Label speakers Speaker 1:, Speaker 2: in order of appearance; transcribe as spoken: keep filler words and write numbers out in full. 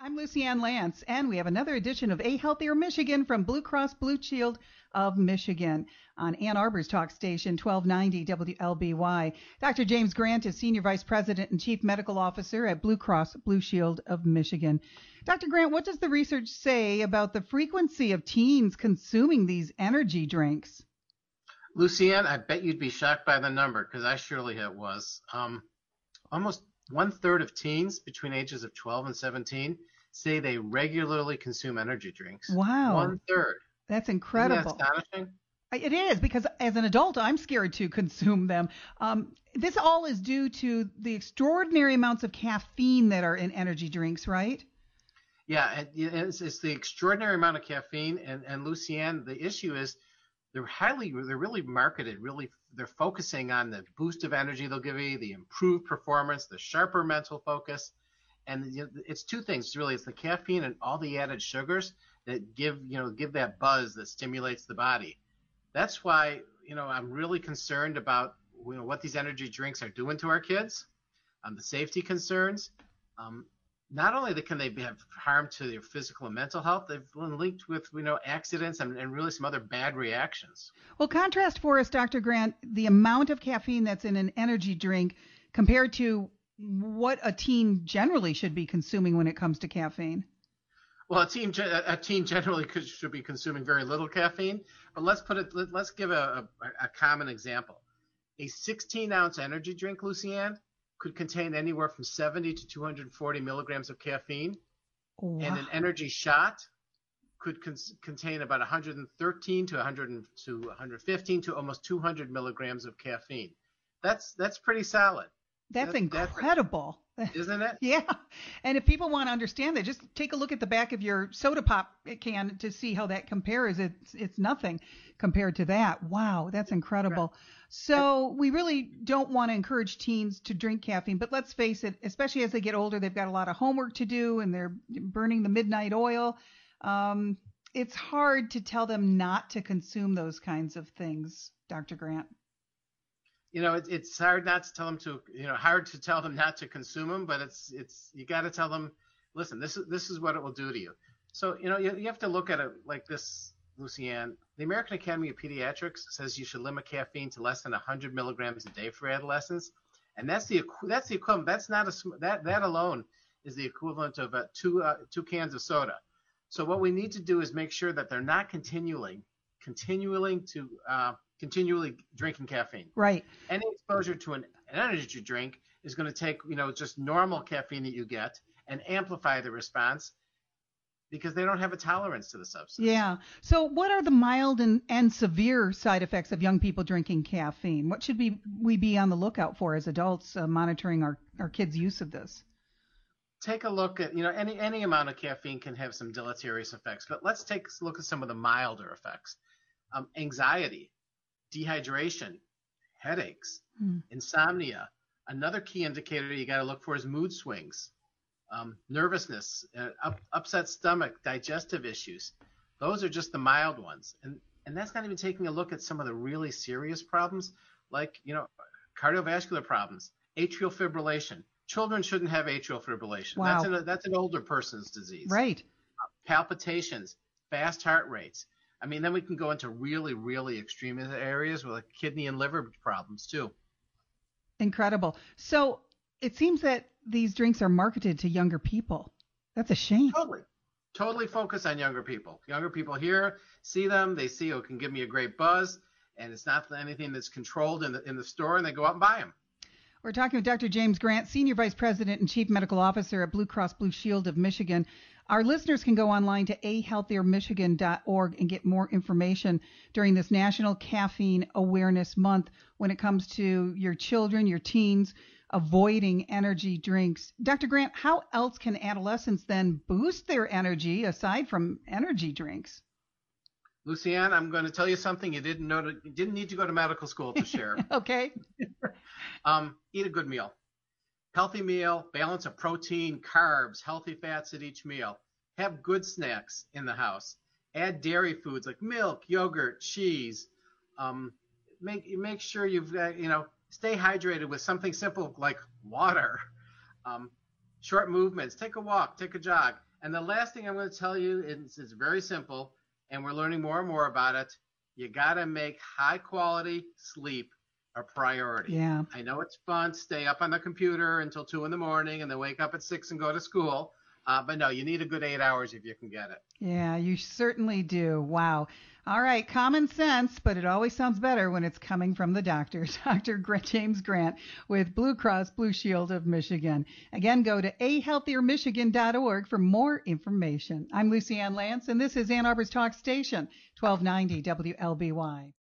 Speaker 1: I'm Lucy Ann Lance, and we have another edition of A Healthier Michigan from Blue Cross Blue Shield of Michigan on Ann Arbor's talk station, twelve ninety W L B Y. Doctor James Grant is Senior Vice President and Chief Medical Officer at Blue Cross Blue Shield of Michigan. Doctor Grant, what does the research say about the frequency of teens consuming these energy drinks?
Speaker 2: Lucianne, I bet you'd be shocked by the number, because I surely it was. Um, almost one third of teens between ages of twelve and seventeen say they regularly consume energy drinks.
Speaker 1: Wow.
Speaker 2: One third.
Speaker 1: That's incredible.
Speaker 2: Isn't that astonishing?
Speaker 1: It is, because as an adult, I'm scared to consume them. Um, this all is due to the extraordinary amounts of caffeine that are in energy drinks, right?
Speaker 2: Yeah, it's, it's the extraordinary amount of caffeine. And, and Lucianne, the issue is they're highly, they're really marketed, really, they're focusing on the boost of energy they'll give you, the improved performance, the sharper mental focus. And you know, it's two things, really. It's the caffeine and all the added sugars that give, you know, give that buzz that stimulates the body. That's why, you know, I'm really concerned about, you know, what these energy drinks are doing to our kids, um, the safety concerns. Um, not only can they have harm to their physical and mental health, they've been linked with, you know, accidents and, and really some other bad reactions.
Speaker 1: Well, contrast for us, Doctor Grant, the amount of caffeine that's in an energy drink compared to what a teen generally should be consuming when it comes to caffeine.
Speaker 2: Well, a teen a teen generally could, should be consuming very little caffeine, but let's put it. Let's give a, a, a common example. A sixteen ounce energy drink, Lucianne, could contain anywhere from seventy to two hundred forty milligrams of caffeine, wow. And an energy shot could con- contain about one hundred thirteen to one hundred to one hundred fifteen to almost two hundred milligrams of caffeine. That's that's pretty solid.
Speaker 1: That's, that's incredible.
Speaker 2: That's, isn't it?
Speaker 1: Yeah. And if people want to understand that, just take a look at the back of your soda pop can to see how that compares. It's it's nothing compared to that. Wow, that's incredible. Right. So we really don't want to encourage teens to drink caffeine, but let's face it, especially as they get older, they've got a lot of homework to do and they're burning the midnight oil. Um, it's hard to tell them not to consume those kinds of things, Doctor Grant.
Speaker 2: You know, it, it's hard not to tell them to, you know, hard to tell them not to consume them, but it's, it's, you got to tell them, listen, this is, this is what it will do to you. So, you know, you, you have to look at it like this, Lucianne. The American Academy of Pediatrics says you should limit caffeine to less than one hundred milligrams a day for adolescents. And that's the, that's the equivalent. That's not a, that, that alone is the equivalent of uh, two, uh, two cans of soda. So what we need to do is make sure that they're not continuing, continuing to, uh, continually drinking caffeine.
Speaker 1: Right.
Speaker 2: Any exposure to an, an energy drink is going to take, you know, just normal caffeine that you get and amplify the response because they don't have a tolerance to the substance.
Speaker 1: Yeah. So what are the mild and, and severe side effects of young people drinking caffeine? What should we, we be on the lookout for as adults uh, monitoring our, our kids' use of this?
Speaker 2: Take a look at, you know, any, any amount of caffeine can have some deleterious effects, but let's take a look at some of the milder effects. Um, anxiety, dehydration, headaches, hmm. insomnia. Another key indicator you got to look for is mood swings, um, nervousness, uh, up, upset stomach, digestive issues. Those are just the mild ones. And, and that's not even taking a look at some of the really serious problems like, you know, cardiovascular problems, atrial fibrillation. Children shouldn't have atrial fibrillation.
Speaker 1: Wow.
Speaker 2: That's an, that's an older person's disease.
Speaker 1: Right.
Speaker 2: Uh, palpitations, fast heart rates. I mean, then we can go into really, really extreme areas with like kidney and liver problems too.
Speaker 1: Incredible. So it seems that these drinks are marketed to younger people. That's a shame.
Speaker 2: Totally. Totally focus on younger people. Younger people hear, see them, they see, oh, it can give me a great buzz, and it's not anything that's controlled in the, in the store, and they go out and buy them.
Speaker 1: We're talking with Doctor James Grant, Senior Vice President and Chief Medical Officer at Blue Cross Blue Shield of Michigan. Our listeners can go online to a healthier michigan dot org and get more information during this National Caffeine Awareness Month when it comes to your children, your teens, avoiding energy drinks. Doctor Grant, how else can adolescents then boost their energy aside from energy drinks?
Speaker 2: Lucianne, I'm going to tell you something you didn't know. To, you didn't need to go to medical school to share.
Speaker 1: Okay.
Speaker 2: um, eat a good meal. Healthy meal, balance of protein, carbs, healthy fats at each meal. Have good snacks in the house. Add dairy foods like milk, yogurt, cheese. Um, make make sure you've uh, you know stay hydrated with something simple like water. Um, short movements. Take a walk. Take a jog. And the last thing I'm going to tell you is it's very simple, and we're learning more and more about it. You got to make high quality sleep a priority.
Speaker 1: Yeah.
Speaker 2: I know it's fun to stay up on the computer until two in the morning and then wake up at six and go to school. Uh, but no, you need a good eight hours if you can get it.
Speaker 1: Yeah, you certainly do. Wow. All right, common sense, but it always sounds better when it's coming from the doctor. Doctor James Grant with Blue Cross Blue Shield of Michigan. Again, go to a healthier michigan dot org for more information. I'm Lucy Ann Lance, and this is Ann Arbor's Talk Station, twelve ninety W L B Y.